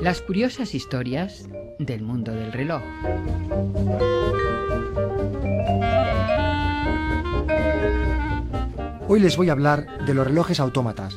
Las curiosas historias del mundo del reloj. Hoy les voy a hablar de los relojes autómatas.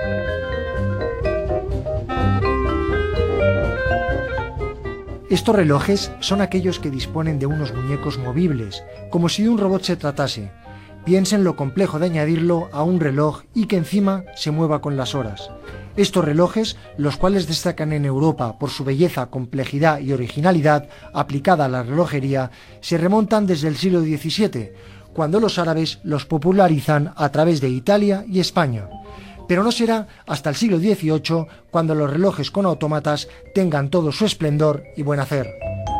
Estos relojes son aquellos que disponen de unos muñecos movibles, como si de un robot se tratase. Piensen lo complejo de añadirlo a un reloj y que encima se mueva con las horas. Estos relojes, los cuales destacan en Europa por su belleza, complejidad y originalidad aplicada a la relojería, se remontan desde el siglo XVII, cuando los árabes los popularizan a través de Italia y España. Pero no será hasta el siglo XVIII cuando los relojes con autómatas tengan todo su esplendor y buen hacer.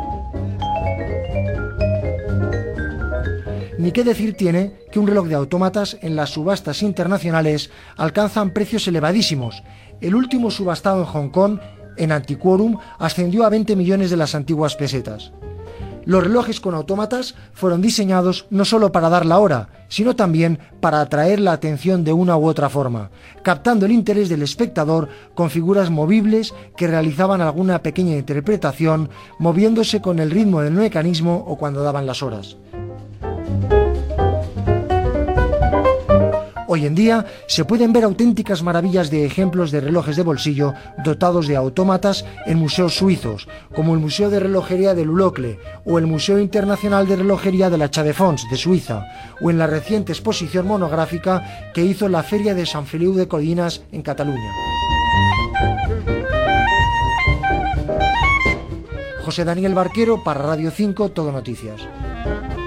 Ni qué decir tiene que un reloj de autómatas en las subastas internacionales alcanzan precios elevadísimos. El último subastado en Hong Kong, en Antiquorum, ascendió a 20 millones de las antiguas pesetas. Los relojes con autómatas fueron diseñados no solo para dar la hora, sino también para atraer la atención de una u otra forma, captando el interés del espectador con figuras movibles que realizaban alguna pequeña interpretación, moviéndose con el ritmo del mecanismo o cuando daban las horas. Hoy en día se pueden ver auténticas maravillas de ejemplos de relojes de bolsillo dotados de autómatas en museos suizos, como el Museo de Relojería de Lulocle o el Museo Internacional de Relojería de la Chaux de Fonds de Suiza, o en la reciente exposición monográfica que hizo la Feria de Sant Feliu de Codines en Cataluña. José Daniel Barquero para Radio 5 Todo Noticias.